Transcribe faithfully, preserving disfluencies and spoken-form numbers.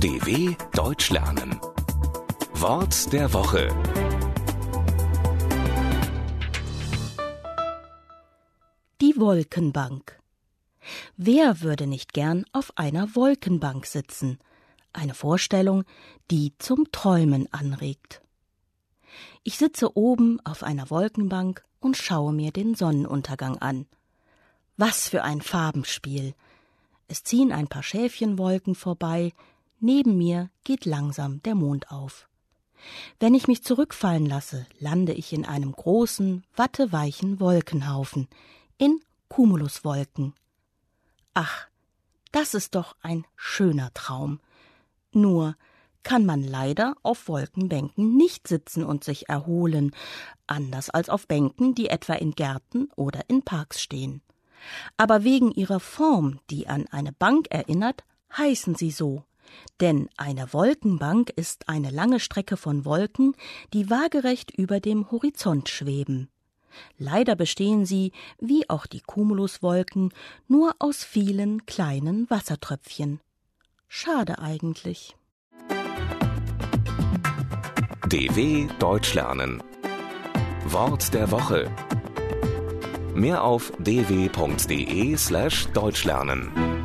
D W Deutsch lernen. Wort der Woche. Die Wolkenbank. Wer würde nicht gern auf einer Wolkenbank sitzen? Eine Vorstellung, die zum Träumen anregt. Ich sitze oben auf einer Wolkenbank und schaue mir den Sonnenuntergang an. Was für ein Farbenspiel! Es ziehen ein paar Schäfchenwolken vorbei, neben mir geht langsam der Mond auf. Wenn ich mich zurückfallen lasse, lande ich in einem großen, watteweichen Wolkenhaufen, in Cumuluswolken. Ach, das ist doch ein schöner Traum. Nur kann man leider auf Wolkenbänken nicht sitzen und sich erholen, anders als auf Bänken, die etwa in Gärten oder in Parks stehen. Aber wegen ihrer Form, die an eine Bank erinnert, heißen sie so. Denn eine Wolkenbank ist eine lange Strecke von Wolken, die waagerecht über dem Horizont schweben. Leider bestehen sie, wie auch die Cumuluswolken, nur aus vielen kleinen Wassertröpfchen. Schade eigentlich. D W Deutsch lernen. Wort der Woche. Mehr auf d w punkt d e slash deutsch lernen.